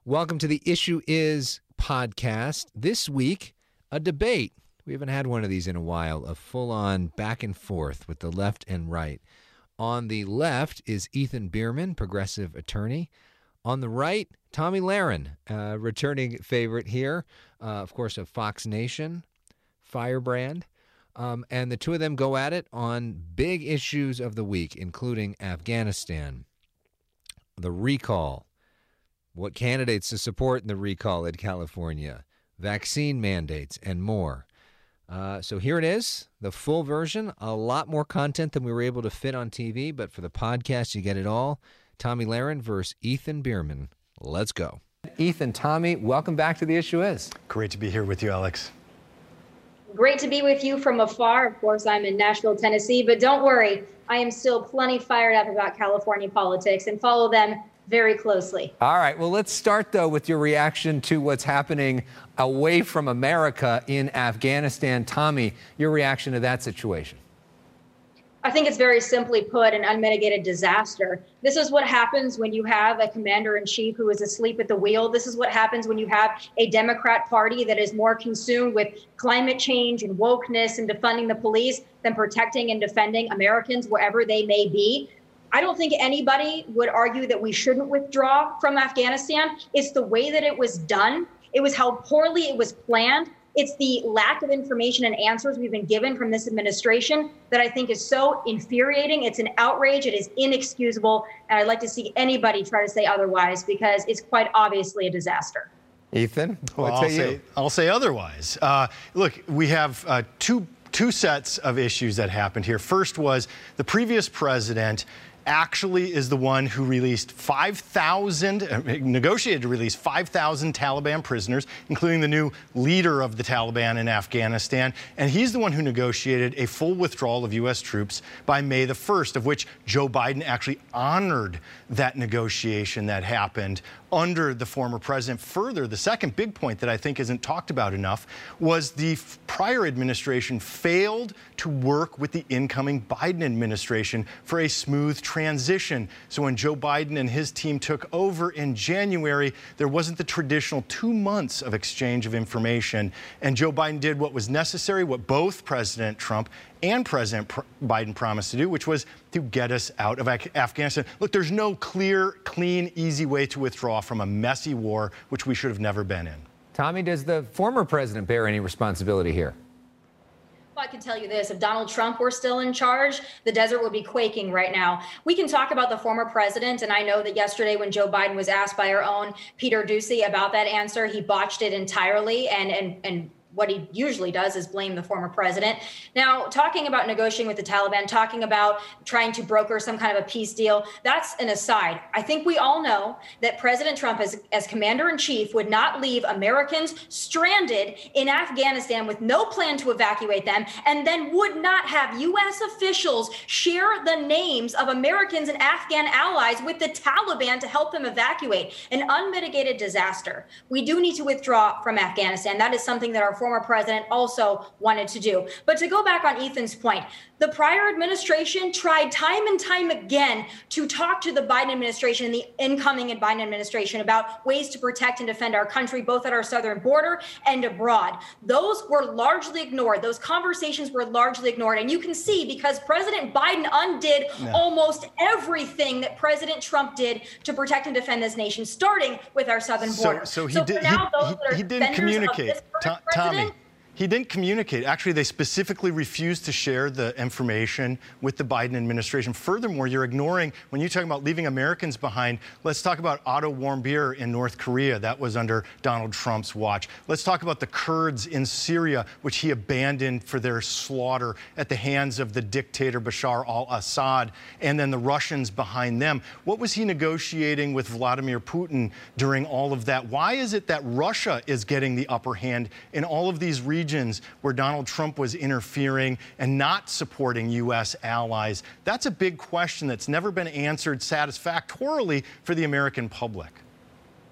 Welcome to the Issue Is podcast. This week, a debate. We haven't had one of these in a while, a full-on back and forth with the left and right. On the left is Ethan Bierman, progressive attorney. On the right, Tomi Lahren, returning favorite here, of course, of Fox Nation, firebrand. And the two of them go at it on big issues of the week, including Afghanistan, the recall, what candidates to support in the recall in California, vaccine mandates, and more. So here it is, the full version. A lot more content than we were able to fit on TV, but for the podcast, you get it all. Tomi Lahren versus Ethan Bierman. Let's go. Ethan, Tomi, welcome back to The Issue Is. Great to be here with you, Alex. Great to be with you from afar. Of course, I'm in Nashville, Tennessee, but don't worry. I am still plenty fired up about California politics and follow them very closely. All right. Well, let's start, though, with your reaction to what's happening away from America in Afghanistan. Tomi, your reaction to that situation. I think it's very simply put an unmitigated disaster. This is what happens when you have a commander-in-chief who is asleep at the wheel. This is what happens when you have a Democrat Party that is more consumed with climate change and wokeness and defunding the police than protecting and defending Americans wherever they may be. I don't think anybody would argue that we shouldn't withdraw from Afghanistan. It's the way that it was done. It was how poorly it was planned. It's the lack of information and answers we've been given from this administration that I think is so infuriating. It's an outrage. It is inexcusable. And I'd like to see anybody try to say otherwise because it's quite obviously a disaster. Ethan, well, I'll say otherwise. Look, we have two sets of issues that happened here. First was the previous president actually is the one who released negotiated to release 5,000 Taliban prisoners, including the new leader of the Taliban in Afghanistan. And he's the one who negotiated a full withdrawal of U.S. troops by May the 1st, of which Joe Biden actually honored that negotiation that happened under the former president. Further, the second big point that I think isn't talked about enough was the prior administration failed to work with the incoming Biden administration for a smooth transition. So when Joe Biden and his team took over in January, there wasn't the traditional 2 months of exchange of information. And Joe Biden did what was necessary, what both President Trump and President Biden promised to do, which was to get us out of Afghanistan. Look, there's no clear, clean, easy way to withdraw from a messy war, which we should have never been in. Tomi, does the former president bear any responsibility here? Well, I can tell you this, if Donald Trump were still in charge, the desert would be quaking right now. We can talk about the former president, and I know that yesterday when Joe Biden was asked by our own Peter Doocy about that answer, he botched it entirely, and what he usually does is blame the former president. Now, talking about negotiating with the Taliban, talking about trying to broker some kind of a peace deal, that's an aside. I think we all know that President Trump, as commander-in-chief, would not leave Americans stranded in Afghanistan with no plan to evacuate them, and then would not have U.S. officials share the names of Americans and Afghan allies with the Taliban to help them evacuate. An unmitigated disaster. We do need to withdraw from Afghanistan. That is something that our former president also wanted to do. But to go back on Ethan's point, the prior administration tried time and time again to talk to the Biden administration and the incoming Biden administration about ways to protect and defend our country, both at our southern border and abroad. Those were largely ignored. Those conversations were largely ignored. And you can see because President Biden undid almost everything that President Trump did to protect and defend this nation, starting with our southern border. So he didn't communicate. Tomi, he didn't communicate. Actually, they specifically refused to share the information with the Biden administration. Furthermore, you're ignoring, when you talk about leaving Americans behind, let's talk about Otto Warmbier in North Korea. That was under Donald Trump's watch. Let's talk about the Kurds in Syria, which he abandoned for their slaughter at the hands of the dictator Bashar al-Assad, and then the Russians behind them. What was he negotiating with Vladimir Putin during all of that? Why is it that Russia is getting the upper hand in all of these regions where Donald Trump was interfering and not supporting U.S. allies? That's a big question that's never been answered satisfactorily for the American public.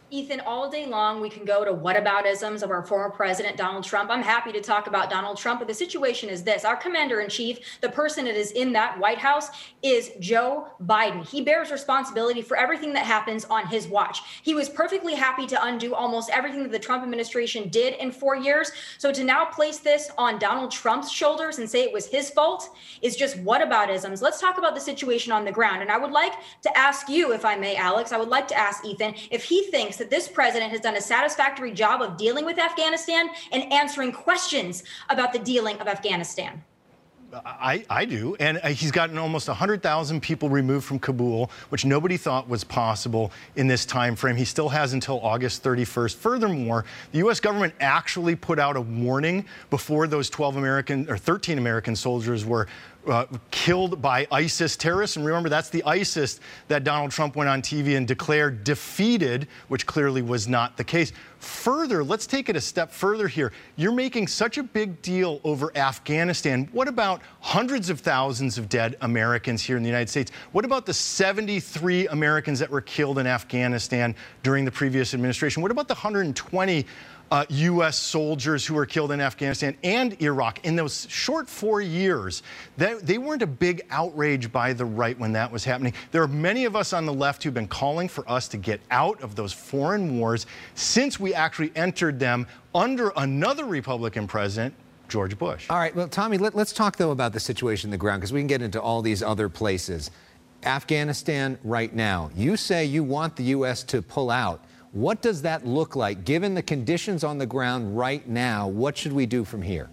Ethan, all day long, we can go to whataboutisms of our former president, Donald Trump. I'm happy to talk about Donald Trump, but the situation is this. Our commander-in-chief, the person that is in that White House, is Joe Biden. He bears responsibility for everything that happens on his watch. He was perfectly happy to undo almost everything that the Trump administration did in 4 years. So to now place this on Donald Trump's shoulders and say it was his fault is just whataboutisms. Let's talk about the situation on the ground. And I would like to ask you, if I may, Alex, I would like to ask Ethan if he thinks that this president has done a satisfactory job of dealing with Afghanistan and answering questions about the dealing of Afghanistan. I do. And he's gotten almost 100,000 people removed from Kabul, which nobody thought was possible in this time frame. He still has until August 31st. Furthermore, the U.S. government actually put out a warning before those 13 American soldiers were killed by ISIS terrorists. And remember, that's the ISIS that Donald Trump went on TV and declared defeated, which clearly was not the case. Further, let's take it a step further here. You're making such a big deal over Afghanistan. What about hundreds of thousands of dead Americans here in the United States? What about the 73 Americans that were killed in Afghanistan during the previous administration? What about the 120 U.S. soldiers who were killed in Afghanistan and Iraq in those short 4 years? They weren't a big outrage by the right when that was happening. There are many of us on the left who've been calling for us to get out of those foreign wars since we actually entered them under another Republican president, George Bush. All right, well, Tommy, let's talk, though, about the situation on the ground, because we can get into all these other places. Afghanistan right now, you say you want the U.S. to pull out. What does that look like? Given the conditions on the ground right now, what should we do from here?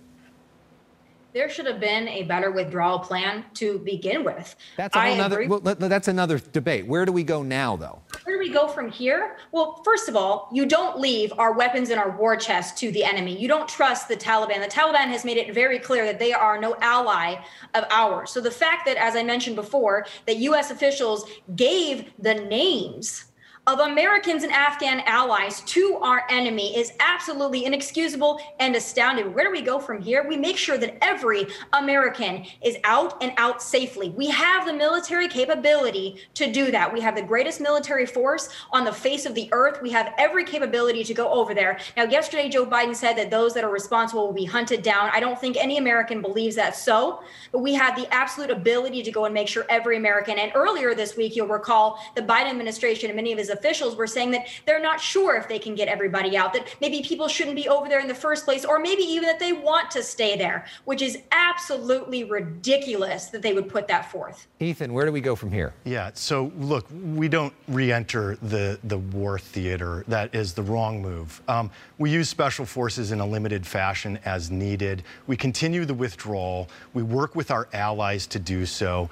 There should have been a better withdrawal plan to begin with. That's that's another debate. Where do we go now, though? Where do we go from here? Well, first of all, you don't leave our weapons in our war chest to the enemy. You don't trust the Taliban. The Taliban has made it very clear that they are no ally of ours. So the fact that, as I mentioned before, that U.S. officials gave the names of Americans and Afghan allies to our enemy is absolutely inexcusable and astounding. Where do we go from here? We make sure that every American is out and out safely. We have the military capability to do that. We have the greatest military force on the face of the earth. We have every capability to go over there. Now, yesterday, Joe Biden said that those that are responsible will be hunted down. I don't think any American believes that so, but we have the absolute ability to go and make sure every American. And earlier this week, you'll recall the Biden administration and many of his officials were saying that they're not sure if they can get everybody out, that maybe people shouldn't be over there in the first place, or maybe even that they want to stay there, which is absolutely ridiculous that they would put that forth. Ethan, where do we go from here? Yeah, so look, we don't re-enter the war theater. That is the wrong move. We use special forces in a limited fashion as needed. We continue the withdrawal. We work with our allies to do so.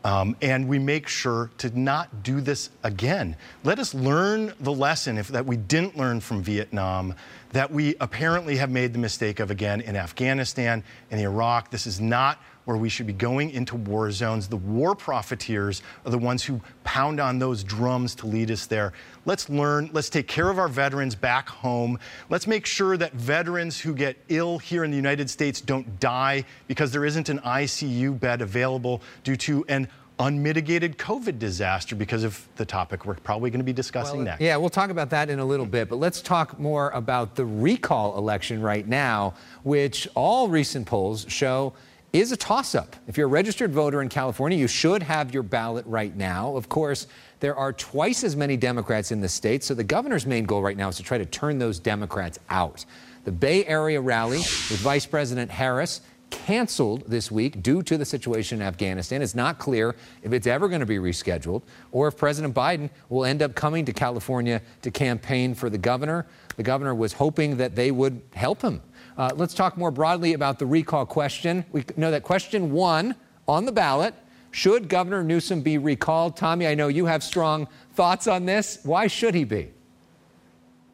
And we make sure to not do this again. Let us learn the lesson that we didn't learn from Vietnam, that we apparently have made the mistake of again in Afghanistan and Iraq. This is not where we should be going into war zones. The war profiteers are the ones who pound on those drums to lead us there. Let's learn. Let's take care of our veterans back home. Let's make sure that veterans who get ill here in the United States don't die because there isn't an ICU bed available due to an unmitigated COVID disaster, because of the topic we're probably going to be discussing next. Yeah, we'll talk about that in a little bit, but let's talk more about the recall election right now, which all recent polls show is a toss-up. If you're a registered voter in California, you should have your ballot right now. Of course, there are twice as many Democrats in the state, so the governor's main goal right now is to try to turn those Democrats out. The Bay Area rally with Vice President Harris canceled this week due to the situation in Afghanistan. It's not clear if it's ever going to be rescheduled or if President Biden will end up coming to California to campaign for the governor. The governor was hoping that they would help him. Let's talk more broadly about the recall question. We know that question 1 on the ballot, should Governor Newsom be recalled? Tommy, I know you have strong thoughts on this. Why should he be?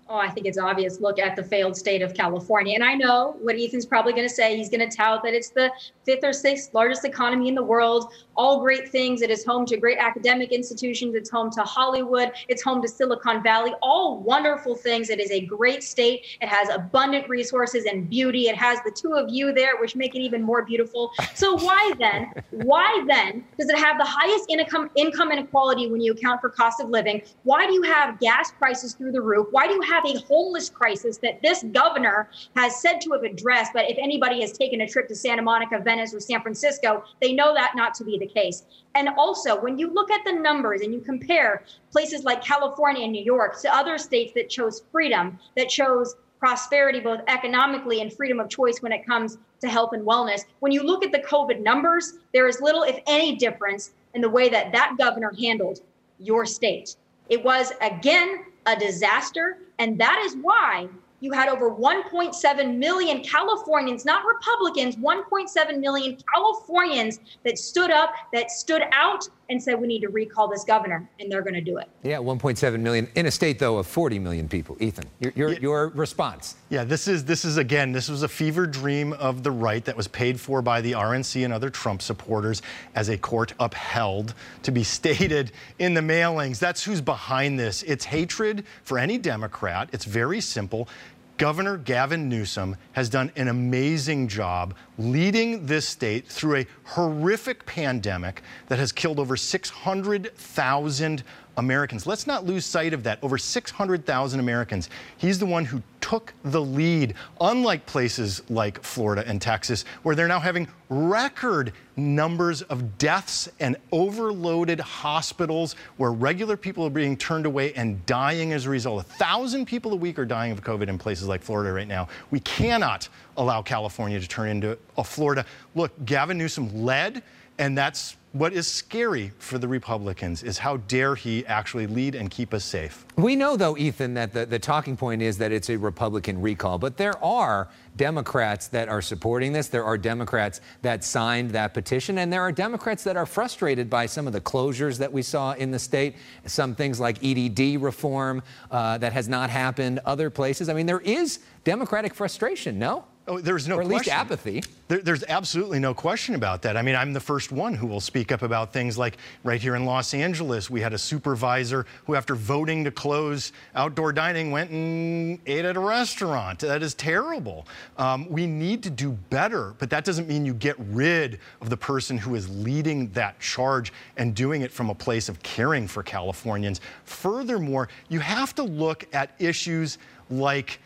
Oh, I think it's obvious. Look at the failed state of California. And I know what Ethan's probably going to say. He's going to tout that it's the 5th or 6th largest economy in the world. All great things. It is home to great academic institutions. It's home to Hollywood. It's home to Silicon Valley. All wonderful things. It is a great state. It has abundant resources and beauty. It has the two of you there, which make it even more beautiful. So why then does it have the highest income inequality when you account for cost of living? Why do you have gas prices through the roof? Why do you have a homeless crisis that this governor has said to have addressed? But if anybody has taken a trip to Santa Monica, Venice, or San Francisco, they know that not to be the case. And also, when you look at the numbers and you compare places like California and New York to other states that chose freedom, that chose prosperity, both economically and freedom of choice when it comes to health and wellness, when you look at the COVID numbers, there is little, if any, difference in the way that that governor handled your state. It was, again, a disaster. And that is why you had over 1.7 million Californians, not Republicans, 1.7 million Californians that stood up, that stood out and said, we need to recall this governor, and they're going to do it. Yeah, 1.7 million in a state, though, of 40 million people. Ethan, your response. Yeah, this was a fever dream of the right that was paid for by the RNC and other Trump supporters as a court upheld to be stated in the mailings. That's who's behind this. It's hatred for any Democrat. It's very simple. Governor Gavin Newsom has done an amazing job leading this state through a horrific pandemic that has killed over 600,000 Americans. Let's not lose sight of that. Over 600,000 Americans. He's the one who took the lead, unlike places like Florida and Texas, where they're now having record numbers of deaths and overloaded hospitals where regular people are being turned away and dying as a result. 1,000 people a week are dying of COVID in places like Florida right now. We cannot allow California to turn into a Florida. Look, Gavin Newsom led, and that's what is scary for the Republicans, is how dare he actually lead and keep us safe. We know, though, Ethan, that the talking point is that it's a Republican recall, but there are Democrats that are supporting this. There are Democrats that signed that petition, and there are Democrats that are frustrated by some of the closures that we saw in the state, some things like EDD reform that has not happened, other places. I mean, there is Democratic frustration, no? Oh, there's no question. Or at least apathy. There's absolutely no question about that. I mean, I'm the first one who will speak up about things like right here in Los Angeles, we had a supervisor who, after voting to close outdoor dining, went and ate at a restaurant. That is terrible. We need to do better, but that doesn't mean you get rid of the person who is leading that charge and doing it from a place of caring for Californians. Furthermore, you have to look at issues like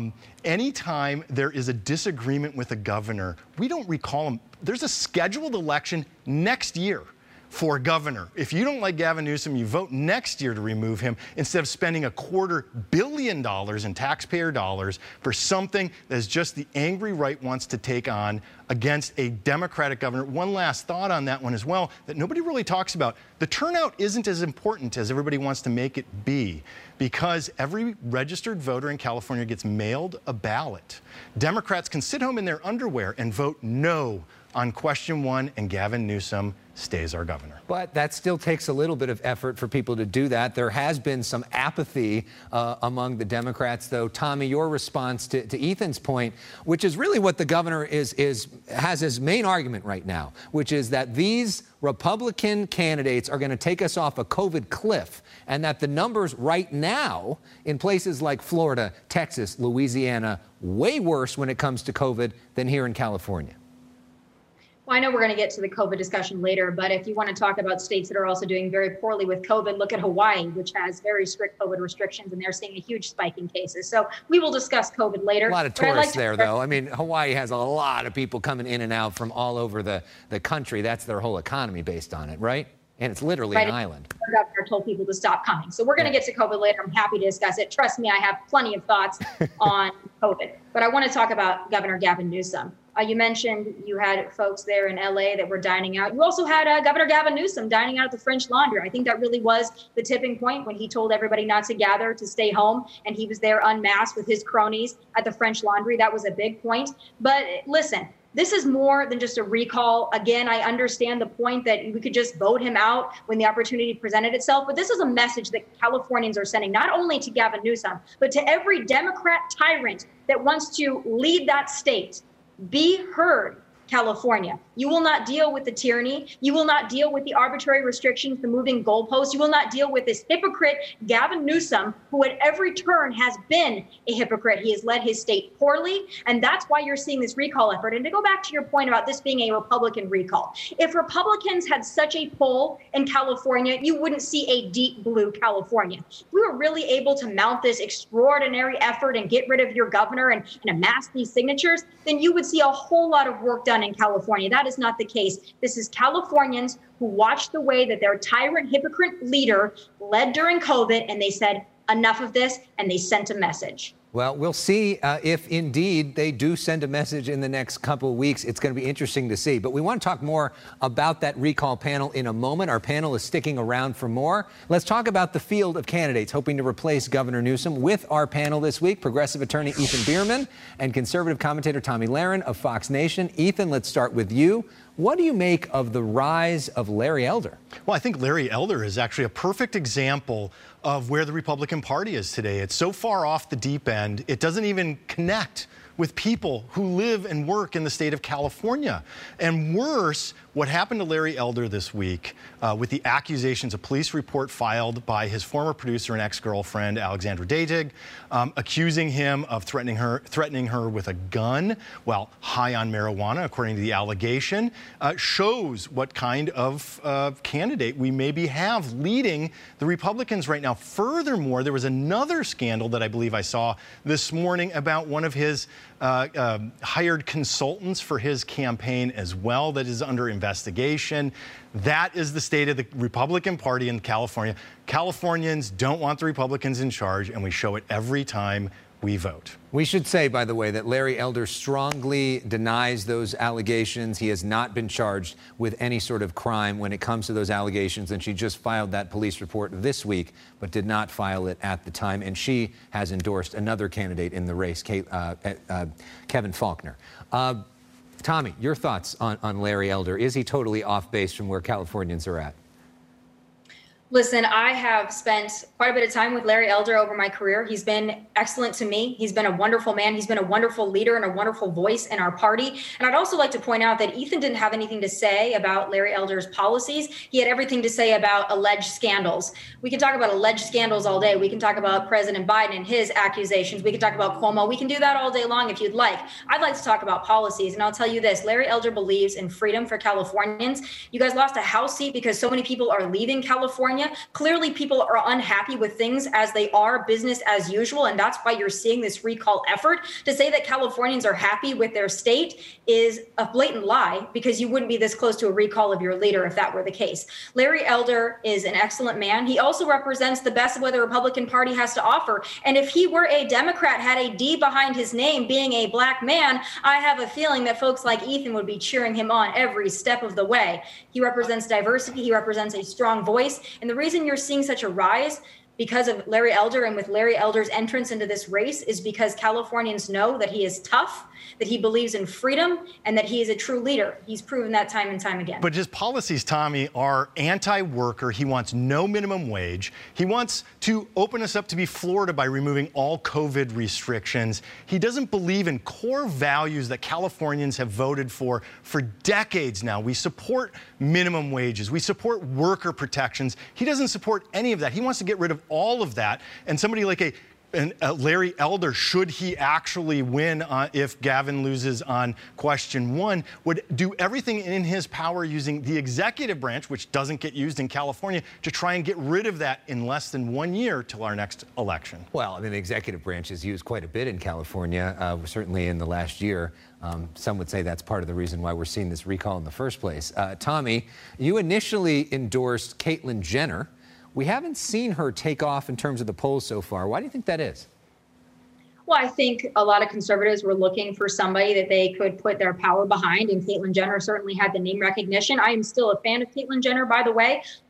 anytime there is a disagreement with a governor, we don't recall him. There's a scheduled election next year for governor. If you don't like Gavin Newsom, you vote next year to remove him instead of spending $250 million in taxpayer dollars for something that is just the angry right wants to take on against a Democratic governor. One last thought on that one as well that nobody really talks about. The turnout isn't as important as everybody wants to make it be, because every registered voter in California gets mailed a ballot. Democrats can sit home in their underwear and vote no on question 1, and Gavin Newsom stays our governor. But that still takes a little bit of effort for people to do that. There has been some apathy among the Democrats, though. Tommy, your response to Ethan's point, which is really what the governor has his main argument right now, which is that these Republican candidates are going to take us off a COVID cliff, and that the numbers right now in places like Florida, Texas, Louisiana, way worse when it comes to COVID than here in California. Well, I know we're going to get to the COVID discussion later, but if you want to talk about states that are also doing very poorly with COVID, look at Hawaii, which has very strict COVID restrictions, and they're seeing a huge spike in cases. So we will discuss COVID later. A lot of tourists there, though. I mean, Hawaii has a lot of people coming in and out from all over the country. That's their whole economy based on it, right? And it's literally an island. The governor told people to stop coming. So we're going to get to COVID later. I'm happy to discuss it. Trust me, I have plenty of thoughts on COVID. But I want to talk about Governor Gavin Newsom. You mentioned you had folks there in LA that were dining out. You also had Governor Gavin Newsom dining out at the French Laundry. I think that really was the tipping point when he told everybody not to gather, to stay home. And he was there unmasked with his cronies at the French Laundry. That was a big point. But listen, This is more than just a recall. Again, I understand the point that we could just vote him out when the opportunity presented itself. But this is a message that Californians are sending, not only to Gavin Newsom, but to every Democrat tyrant that wants to lead that state. Be heard, California. You will not deal with the tyranny. You will not deal with the arbitrary restrictions, the moving goalposts. You will not deal with this hypocrite, Gavin Newsom, who at every turn has been a hypocrite. He has led his state poorly, and that's why you're seeing this recall effort. And to go back to your point about this being a Republican recall, if Republicans had such a pull in California, you wouldn't see a deep blue California. If we were really able to mount this extraordinary effort and get rid of your governor and amass these signatures, then you would see a whole lot of work done in California. That is not the case. This is Californians who watched the way that their tyrant, hypocrite leader led during COVID, and they said, enough of this, and they sent a message. Well, we'll see if indeed they do send a message in the next couple of weeks. It's going to be interesting to see. But we want to talk more about that recall panel in a moment. Our panel is sticking around for more. Let's talk about the field of candidates hoping to replace Governor Newsom. With our panel this week, progressive attorney Ethan Bierman and conservative commentator Tomi Lahren of Fox Nation. Ethan, let's start with you. What do you make of the rise of Larry Elder? Well, I think Larry Elder is actually a perfect example of where the Republican Party is today. It's so far off the deep end, it doesn't even connect with people who live and work in the state of California. And worse, what happened to Larry Elder this week with the accusations, a police report filed by his former producer and ex-girlfriend, Alexandra Dadig, accusing him of threatening her with a gun while high on marijuana, according to the allegation, shows what kind of candidate we maybe have leading the Republicans right now. Furthermore, there was another scandal that I believe I saw this morning about one of his hired consultants for his campaign as well that is under investigation. That is the state of the Republican Party in California. Californians don't want the Republicans in charge, and we show it every time we vote. We should say, by the way, that Larry Elder strongly denies those allegations. He has not been charged with any sort of crime when it comes to those allegations, and she just filed that police report this week, but did not file it at the time. And she has endorsed another candidate in the race, Kevin Faulconer. Tomi, your thoughts on Larry Elder. Is he totally off base from where Californians are at? Listen, I have spent quite a bit of time with Larry Elder over my career. He's been excellent to me. He's been a wonderful man. He's been a wonderful leader and a wonderful voice in our party. And I'd also like to point out that Ethan didn't have anything to say about Larry Elder's policies. He had everything to say about alleged scandals. We can talk about alleged scandals all day. We can talk about President Biden and his accusations. We can talk about Cuomo. We can do that all day long if you'd like. I'd like to talk about policies. And I'll tell you this, Larry Elder believes in freedom for Californians. You guys lost a House seat because so many people are leaving California. Clearly, people are unhappy with things as they are, business as usual, and that's why you're seeing this recall effort. To say that Californians are happy with their state is a blatant lie, because you wouldn't be this close to a recall of your leader if that were the case. Larry Elder is an excellent man. He also represents the best of what the Republican Party has to offer. And if he were a Democrat, had a D behind his name, being a black man, I have a feeling that folks like Ethan would be cheering him on every step of the way. He represents diversity. He represents a strong voice. And the reason you're seeing such a rise because of Larry Elder and with Larry Elder's entrance into this race is because Californians know that he is tough, that he believes in freedom, and that he is a true leader. He's proven that time and time again. But his policies, Tomi, are anti-worker. He wants no minimum wage. He wants to open us up to be Florida by removing all COVID restrictions. He doesn't believe in core values that Californians have voted for decades now. We support minimum wages. We support worker protections. He doesn't support any of that. He wants to get rid of all of that. And somebody like Larry Elder, should he actually win if Gavin loses on question 1, would do everything in his power using the executive branch, which doesn't get used in California, to try and get rid of that in less than 1 year till our next election. Well, I mean, the executive branch is used quite a bit in California, certainly in the last year. Some would say that's part of the reason why we're seeing this recall in the first place. Tomi, you initially endorsed Caitlyn Jenner. We haven't seen her take off in terms of the polls so far. Why do you think that is? Well, I think a lot of conservatives were looking for somebody that they could put their power behind, and Caitlyn Jenner certainly had the name recognition. I am still a fan of Caitlyn Jenner, by the way.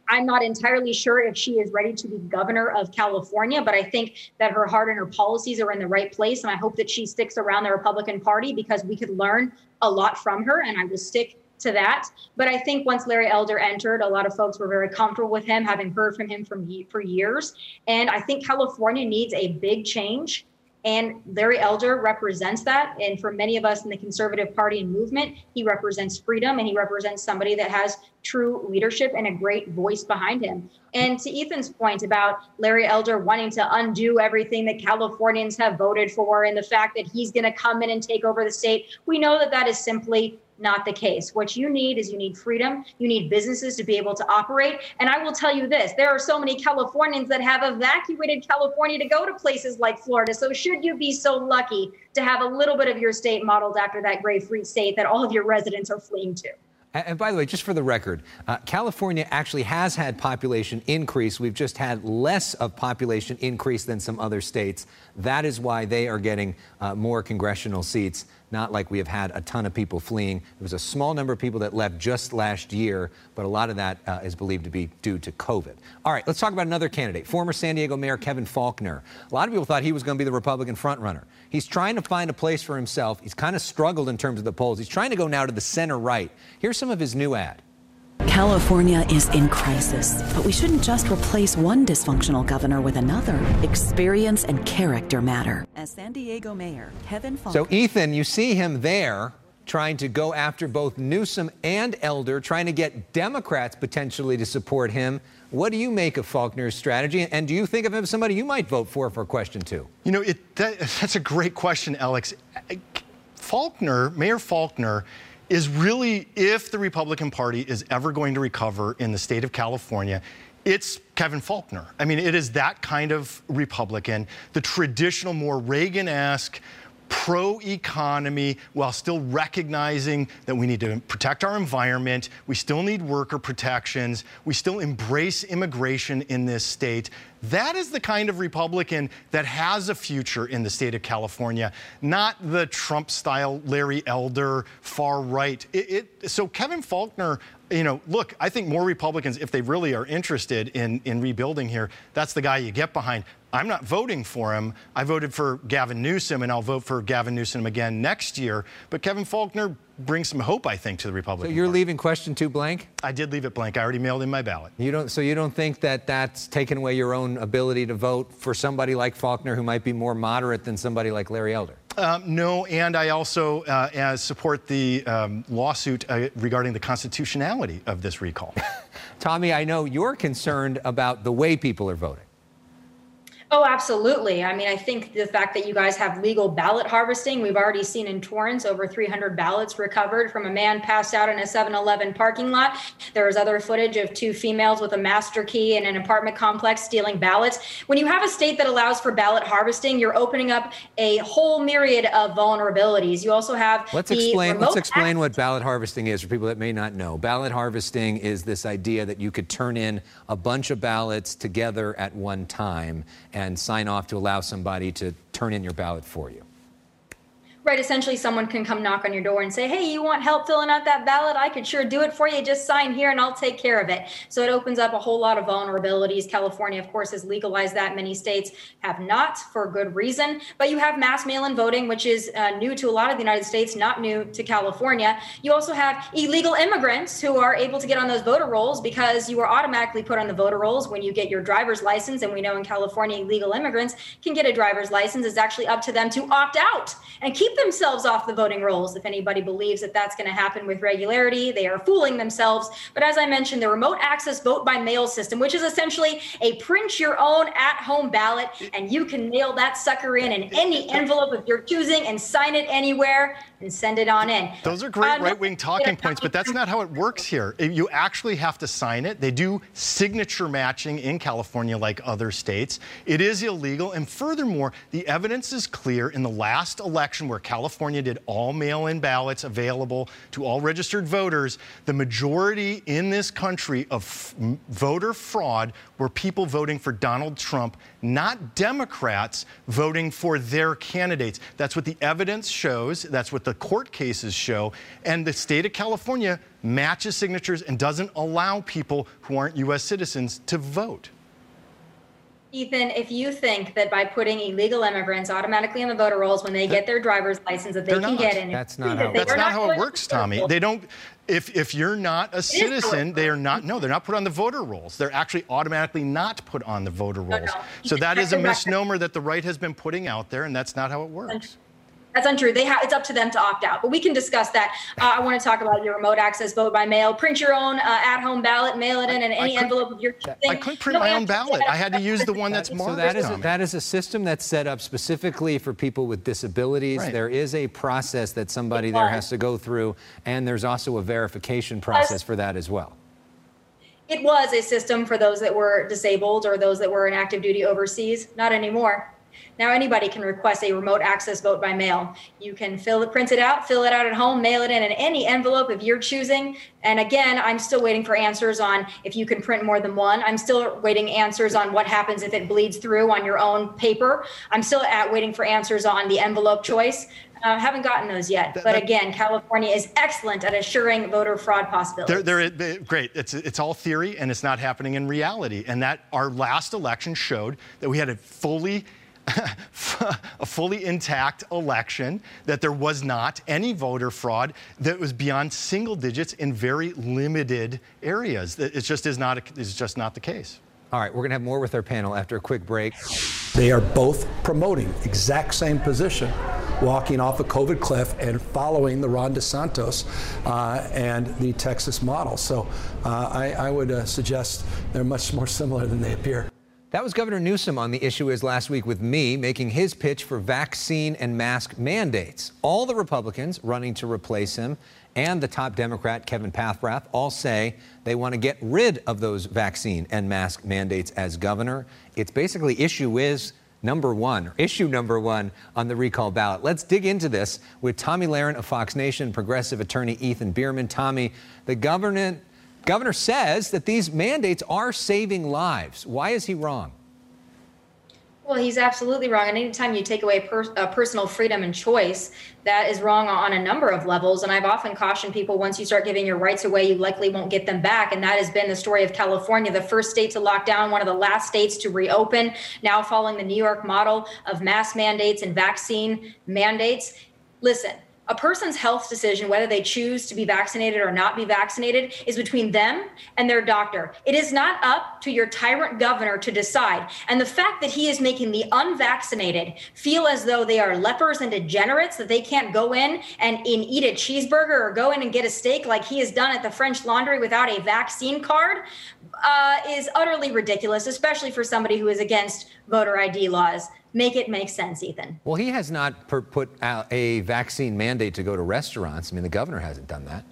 I'm not entirely sure if she is ready to be governor of California, but I think that her heart and her policies are in the right place. And I hope that she sticks around the Republican Party because we could learn a lot from her, and I will stick to that. But I think once Larry Elder entered, a lot of folks were very comfortable with him, having heard from him for years. And I think California needs a big change. And Larry Elder represents that. And for many of us in the conservative party and movement, he represents freedom, and he represents somebody that has true leadership and a great voice behind him. And to Ethan's point about Larry Elder wanting to undo everything that Californians have voted for and the fact that he's going to come in and take over the state, we know that that is simply not the case. What you need is you need freedom. You need businesses to be able to operate. And I will tell you this, there are so many Californians that have evacuated California to go to places like Florida. So should you be so lucky to have a little bit of your state modeled after that gray free state that all of your residents are fleeing to? And by the way, just for the record, California actually has had population increase. We've just had less of population increase than some other states. That is why they are getting more congressional seats, not like we have had a ton of people fleeing. There was a small number of people that left just last year, but a lot of that is believed to be due to COVID. All right, let's talk about another candidate, former San Diego Mayor Kevin Faulconer. A lot of people thought he was going to be the Republican frontrunner. He's trying to find a place for himself. He's kind of struggled in terms of the polls. He's trying to go now to the center right. Here's some of his new ad. California is in crisis, but we shouldn't just replace one dysfunctional governor with another. Experience and character matter. As San Diego Mayor Kevin Faulconer. So, Ethan, you see him there trying to go after both Newsom and Elder, trying to get Democrats potentially to support him. What do you make of Faulconer's strategy? And do you think of him as somebody you might vote for question two? You know, that's a great question, Alex. Faulconer, Mayor Faulconer, is really, if the Republican Party is ever going to recover in the state of California, it's Kevin Faulconer. I mean, it is that kind of Republican, the traditional, more Reagan-esque, pro-economy, while still recognizing that we need to protect our environment. We still need worker protections. We still embrace immigration in this state. That is the kind of Republican that has a future in the state of California, not the Trump-style Larry Elder far right. So Kevin Faulconer, you know, look, I think more Republicans, if they really are interested in rebuilding here, that's the guy you get behind. I'm not voting for him. I voted for Gavin Newsom, and I'll vote for Gavin Newsom again next year. But Kevin Faulconer brings some hope, I think, to the Republican So you're Party. leaving question two blank? I did leave it blank. I already mailed in my ballot. So you don't think that that's taken away your own ability to vote for somebody like Faulconer who might be more moderate than somebody like Larry Elder? No, and I also support the lawsuit regarding the constitutionality of this recall. Tommy, I know you're concerned about the way people are voting. Oh, absolutely. I mean, I think the fact that you guys have legal ballot harvesting, we've already seen in Torrance over 300 ballots recovered from a man passed out in a 7-Eleven parking lot. There was other footage of two females with a master key in an apartment complex stealing ballots. When you have a state that allows for ballot harvesting, you're opening up a whole myriad of vulnerabilities. You also have Let's explain what ballot harvesting is for people that may not know. Ballot harvesting is this idea that you could turn in a bunch of ballots together at one time and sign off to allow somebody to turn in your ballot for you. Right. Essentially, someone can come knock on your door and say, hey, you want help filling out that ballot? I could sure do it for you. Just sign here and I'll take care of it. So it opens up a whole lot of vulnerabilities. California, of course, has legalized that. Many states have not, for good reason. But you have mass mail-in voting, which is new to a lot of the United States, not new to California. You also have illegal immigrants who are able to get on those voter rolls because you are automatically put on the voter rolls when you get your driver's license. And we know in California, illegal immigrants can get a driver's license. It's actually up to them to opt out and keep themselves off the voting rolls. If anybody believes that that's going to happen with regularity, they are fooling themselves. But as I mentioned, the remote access vote by mail system, which is essentially a print your own at-home ballot, and you can mail that sucker in any envelope of your choosing and sign it anywhere and send it on in. Those are great right-wing talking points, but that's not how it works here. You actually have to sign it. They do signature matching in California like other states. It is illegal. And furthermore, the evidence is clear in the last election where California did all mail-in ballots available to all registered voters, the majority in this country of voter fraud were people voting for Donald Trump, not Democrats voting for their candidates. That's what the evidence shows. That's what the court cases show. And the state of California matches signatures and doesn't allow people who aren't U.S. citizens to vote. Ethan, if you think that by putting illegal immigrants automatically on the voter rolls when they get their driver's license that they can get in, that's not how it works, Tommy. They don't. If you're not a citizen, they are not. No, they're not put on the voter rolls. They're actually automatically not put on the voter rolls. No. So that is a misnomer that the right has been putting out there, and that's not how it works. That's untrue. It's up to them to opt out, but we can discuss that. I want to talk about your remote access vote by mail. Print your own at-home ballot, mail it in any envelope of your choosing. I couldn't print my own ballot. I had to use the one that's marked. So that is a system that's set up specifically for people with disabilities. Right. There is a process that somebody there has to go through, and there's also a verification process for that as well. It was a system for those that were disabled or those that were in active duty overseas. Not anymore. Now anybody can request a remote access vote by mail. You can print it out, fill it out at home, mail it in any envelope of your choosing. And again, I'm still waiting for answers on if you can print more than one. I'm still waiting answers on what happens if it bleeds through on your own paper. I'm still waiting for answers on the envelope choice. Haven't gotten those yet. But again, California is excellent at assuring voter fraud possibilities. They're great. It's all theory, and it's not happening in reality. And that our last election showed that we had a fully intact election, that there was not any voter fraud, that was beyond single digits in very limited areas. It just is not the case. All right, we're going to have more with our panel after a quick break. They are both promoting exact same position, walking off a COVID cliff and following the Ron DeSantis and the Texas model. So I would suggest they're much more similar than they appear. That was Governor Newsom on The Issue Is last week with me, making his pitch for vaccine and mask mandates. All the Republicans running to replace him and the top Democrat, Kevin Paffrath, all say they want to get rid of those vaccine and mask mandates as governor. It's basically issue number one on the recall ballot. Let's dig into this with Tomi Lahren of Fox Nation, progressive attorney Ethan Bierman. Tommy, the governor says that these mandates are saving lives. Why is he wrong? Well, he's absolutely wrong. And anytime you take away personal freedom and choice, that is wrong on a number of levels. And I've often cautioned people, once you start giving your rights away, you likely won't get them back. And that has been the story of California, the first state to lock down, one of the last states to reopen, now following the New York model of mask mandates and vaccine mandates. Listen. A person's health decision, whether they choose to be vaccinated or not be vaccinated, is between them and their doctor. It is not up to your tyrant governor to decide. And the fact that he is making the unvaccinated feel as though they are lepers and degenerates, that they can't go in and eat a cheeseburger or go in and get a steak like he has done at the French Laundry without a vaccine card, is utterly ridiculous, especially for somebody who is against voter ID laws. Make it make sense, Ethan. Well, he has not put out a vaccine mandate to go to restaurants. I mean, the governor hasn't done that.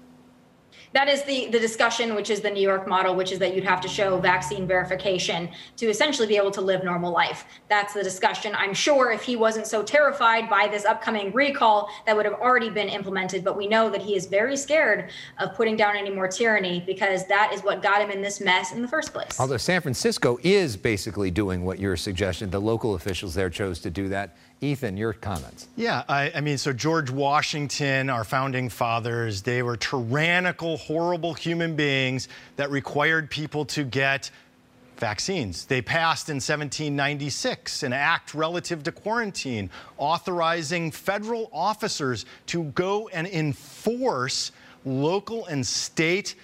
That is the discussion, which is the New York model, which is that you'd have to show vaccine verification to essentially be able to live normal life. That's the discussion. I'm sure if he wasn't so terrified by this upcoming recall, that would have already been implemented. But we know that he is very scared of putting down any more tyranny, because that is what got him in this mess in the first place. Although San Francisco is basically doing what you're suggesting. The local officials there chose to do that. Ethan, your comments. Yeah, I mean, so George Washington, our founding fathers, they were tyrannical, horrible human beings that required people to get vaccines. They passed in 1796 an act relative to quarantine, authorizing federal officers to go and enforce local and state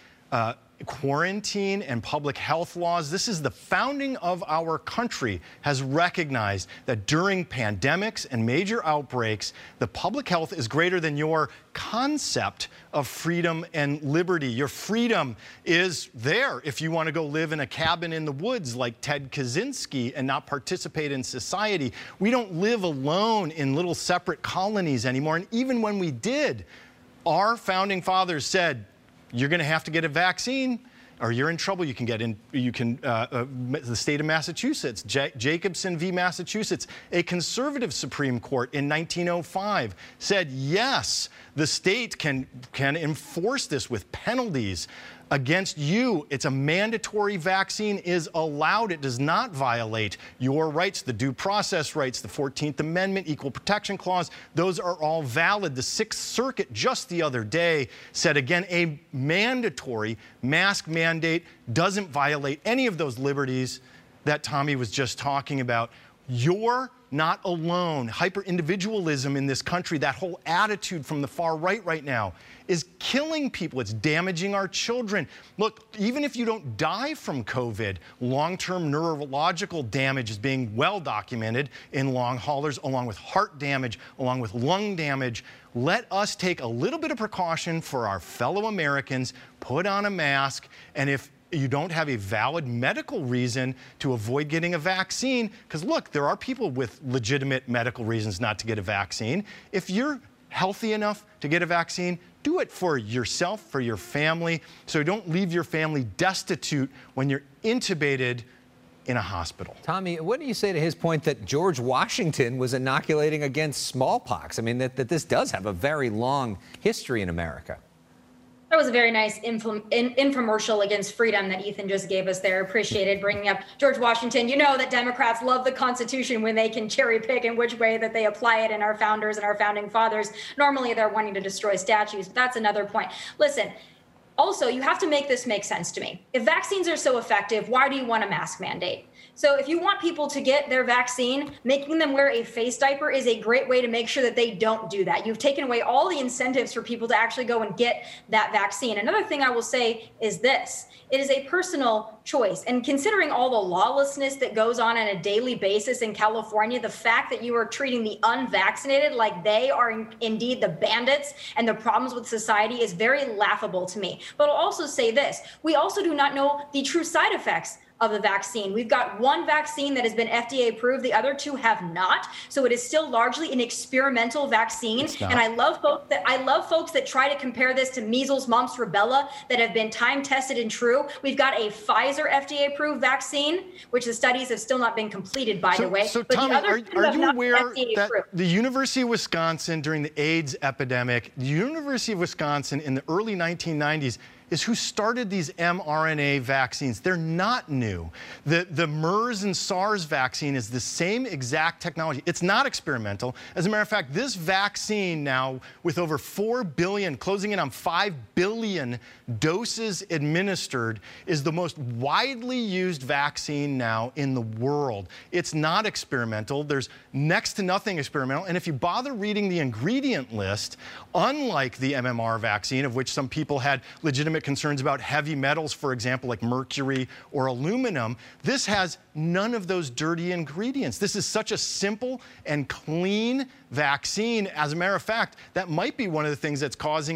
quarantine and public health laws. This is the founding of our country has recognized that during pandemics and major outbreaks, the public health is greater than your concept of freedom and liberty. Your freedom is there if you want to go live in a cabin in the woods like Ted Kaczynski and not participate in society. We don't live alone in little separate colonies anymore. And even when we did, our founding fathers said, you're going to have to get a vaccine or you're in trouble, you can get in. The state of Massachusetts, Jacobson v. Massachusetts, a conservative Supreme Court in 1905 said yes, the state can enforce this with penalties against you. It's a mandatory vaccine is allowed. It does not violate your rights, the due process rights, the 14th Amendment, Equal Protection Clause. Those are all valid. The Sixth Circuit just the other day said, again, a mandatory mask mandate doesn't violate any of those liberties that Tommy was just talking about. You're not alone. Hyper-individualism in this country, that whole attitude from the far right now, is killing people. It's damaging our children. Look, even if you don't die from COVID, long-term neurological damage is being well documented in long haulers, along with heart damage, along with lung damage. Let us take a little bit of precaution for our fellow Americans, put on a mask, and if you don't have a valid medical reason to avoid getting a vaccine, because look, there are people with legitimate medical reasons not to get a vaccine. If you're healthy enough to get a vaccine, do it for yourself, for your family, so don't leave your family destitute when you're intubated in a hospital. Tommy, what do you say to his point that George Washington was inoculating against smallpox? I mean, that this does have a very long history in America. That was a very nice infomercial against freedom that Ethan just gave us there. Appreciated bringing up George Washington. You know that Democrats love the Constitution when they can cherry pick in which way that they apply it, and our founders and our founding fathers. Normally they're wanting to destroy statues, but that's another point. Listen, also, you have to make this make sense to me. If vaccines are so effective, why do you want a mask mandate? So if you want people to get their vaccine, making them wear a face diaper is a great way to make sure that they don't do that. You've taken away all the incentives for people to actually go and get that vaccine. Another thing I will say is this. It is a personal choice. And considering all the lawlessness that goes on a daily basis in California, the fact that you are treating the unvaccinated like they are indeed the bandits and the problems with society is very laughable to me. But I'll also say this. We also do not know the true side effects of the vaccine. We've got one vaccine that has been FDA approved. The other two have not. So it is still largely an experimental vaccine. And I love folks that try to compare this to measles, mumps, rubella that have been time tested and true. We've got a Pfizer FDA approved vaccine, which the studies have still not been completed, by the way. So Tommy, are you aware that the University of Wisconsin during the AIDS epidemic, the University of Wisconsin in the early 1990s is who started these mRNA vaccines. They're not new. The MERS and SARS vaccine is the same exact technology. It's not experimental. As a matter of fact, this vaccine now, with over 4 billion, closing in on 5 billion doses administered, is the most widely used vaccine now in the world. It's not experimental. There's next to nothing experimental. And if you bother reading the ingredient list, unlike the MMR vaccine, of which some people had legitimate concerns about heavy metals, for example, like mercury or aluminum, this has none of those dirty ingredients. This is such a simple and clean vaccine. As a matter of fact, that might be one of the things that's causing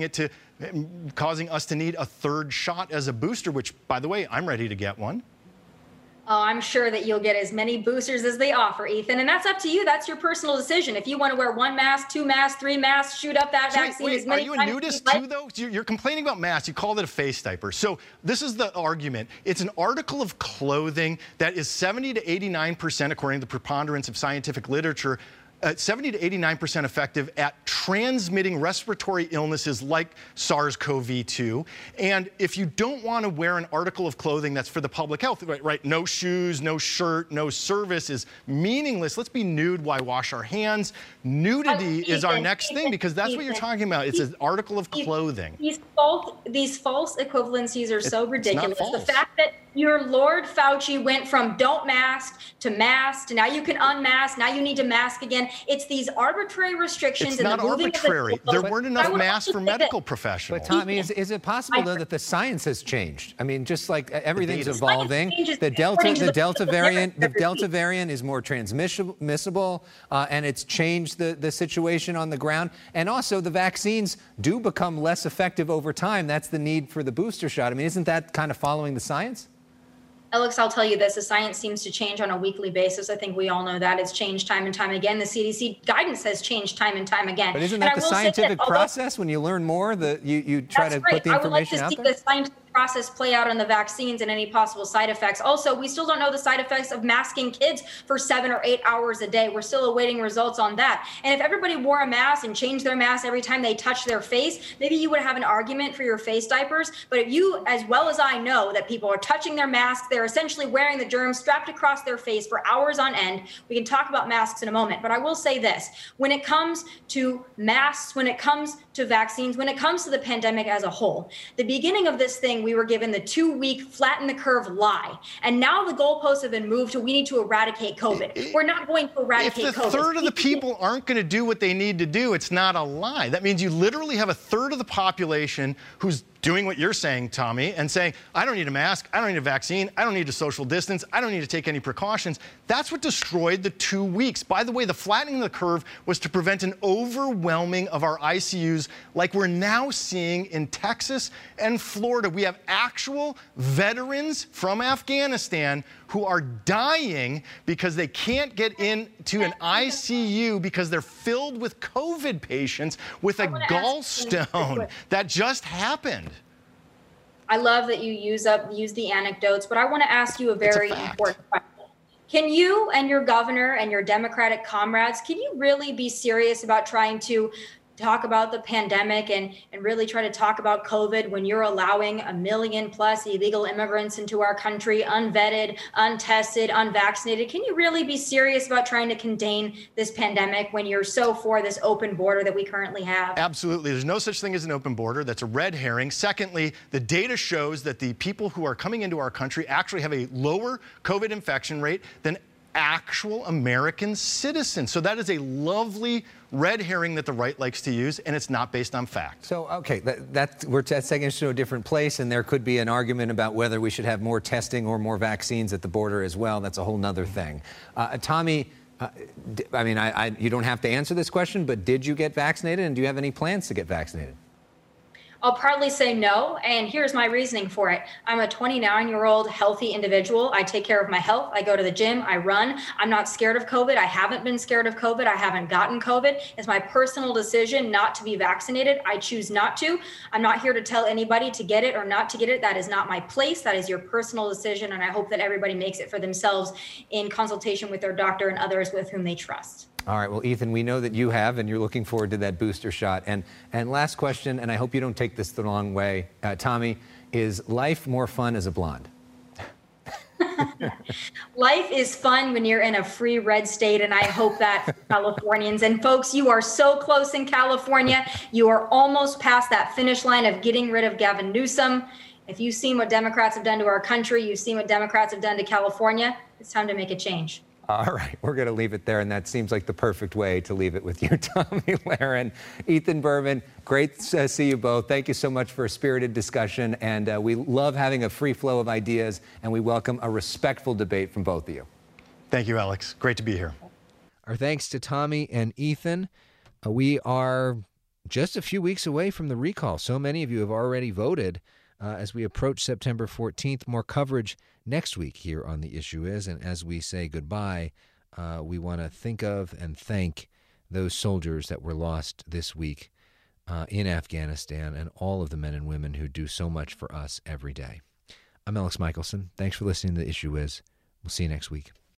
us to need a third shot as a booster, which, by the way, I'm ready to get one. Oh, I'm sure that you'll get as many boosters as they offer, Ethan. And that's up to you. That's your personal decision. If you want to wear 1 mask, 2 masks, 3 masks, shoot up that vaccine as many times. Are you a nudist too, though? You're complaining about masks. You called it a face diaper. So this is the argument. It's an article of clothing that is 70 to 89%, according to the preponderance of scientific literature, 70 to 89% effective at transmitting respiratory illnesses like SARS-CoV-2. And if you don't want to wear an article of clothing that's for the public health, right? No shoes, no shirt, no service is meaningless. Let's be nude. Why wash our hands? Nudity is our next thing, because that's what you're talking about. It's an article of clothing. These false equivalencies are so ridiculous. The fact that your Lord Fauci went from don't mask to now you can unmask, now you need to mask again. It's these arbitrary restrictions. It's not arbitrary. There weren't enough masks for medical professionals. But Tommy, is it possible though that the science has changed? I mean, just like everything's evolving, the Delta variant is more transmissible, and it's changed the situation on the ground. And also, the vaccines do become less effective over time. That's the need for the booster shot. I mean, isn't that kind of following the science? Alex, I'll tell you this, the science seems to change on a weekly basis. I think we all know that. It's changed time and time again. The CDC guidance has changed time and time again. But isn't that the scientific process? When you learn more, you try to put the information out there? The scientific process play out on the vaccines and any possible side effects. Also, we still don't know the side effects of masking kids for 7 or 8 hours a day. We're still awaiting results on that. And if everybody wore a mask and changed their mask every time they touch their face, maybe you would have an argument for your face diapers. But if you, as well as I know, that people are touching their masks, they're essentially wearing the germs strapped across their face for hours on end. We can talk about masks in a moment, but I will say this. When it comes to masks, when it comes to vaccines, when it comes to the pandemic as a whole, the beginning of this thing, we were given the 2-week flatten the curve lie. And now the goalposts have been moved to we need to eradicate COVID. We're not going to eradicate COVID. If a third of the people aren't going to do what they need to do, it's not a lie. That means you literally have a third of the population who's doing what you're saying, Tommy, and saying, I don't need a mask, I don't need a vaccine, I don't need to social distance, I don't need to take any precautions. That's what destroyed the 2 weeks. By the way, the flattening of the curve was to prevent an overwhelming of our ICUs like we're now seeing in Texas and Florida. We have actual veterans from Afghanistan who are dying because they can't get into an ICU because they're filled with COVID patients with a gallstone. That just happened. I love that you use the anecdotes, but I want to ask you a very important question. Can you and your governor and your Democratic comrades, can you really be serious about trying to talk about the pandemic and really try to talk about COVID when you're allowing 1 million plus illegal immigrants into our country, unvetted, untested, unvaccinated? Can you really be serious about trying to contain this pandemic when you're so for this open border that we currently have? Absolutely. There's no such thing as an open border. That's a red herring. Secondly, the data shows that the people who are coming into our country actually have a lower COVID infection rate than actual American citizens. So that is a lovely red herring that the right likes to use, and it's not based on fact. So, okay, we're taking us to a different place, and there could be an argument about whether we should have more testing or more vaccines at the border as well. That's a whole nother thing. Tommy, you don't have to answer this question, but did you get vaccinated, and do you have any plans to get vaccinated? I'll proudly say no, and here's my reasoning for it. I'm a 29-year-old healthy individual. I take care of my health. I go to the gym. I run. I'm not scared of COVID. I haven't been scared of COVID. I haven't gotten COVID. It's my personal decision not to be vaccinated. I choose not to. I'm not here to tell anybody to get it or not to get it. That is not my place. That is your personal decision, and I hope that everybody makes it for themselves in consultation with their doctor and others with whom they trust. All right. Well, Ethan, we know that you have, and you're looking forward to that booster shot. And last question, and I hope you don't take this the wrong way, Tommy, is life more fun as a blonde? Life is fun when you're in a free red state, and I hope that for Californians. And folks, you are so close in California. You are almost past that finish line of getting rid of Gavin Newsom. If you've seen what Democrats have done to our country, you've seen what Democrats have done to California, it's time to make a change. All right, we're going to leave it there, and that seems like the perfect way to leave it with you, Tommy Lahren, Ethan Berman. Great to see you both. Thank you so much for a spirited discussion, and we love having a free flow of ideas, and we welcome a respectful debate from both of you. Thank you, Alex. Great to be here. Our thanks to Tommy and Ethan. We are just a few weeks away from the recall. So many of you have already voted. As we approach September 14th, more coverage next week here on The Issue Is. And as we say goodbye, we want to think of and thank those soldiers that were lost this week in Afghanistan and all of the men and women who do so much for us every day. I'm Alex Michelson. Thanks for listening to The Issue Is. We'll see you next week.